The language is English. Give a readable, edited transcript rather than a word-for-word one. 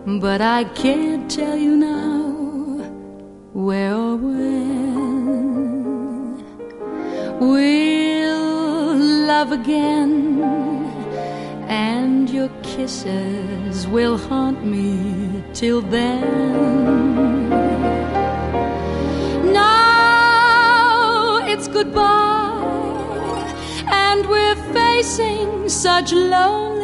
but I can't tell you now where or when. We'll love again, and your kisses will haunt me till then. Now it's goodbye, and we're facing such lonely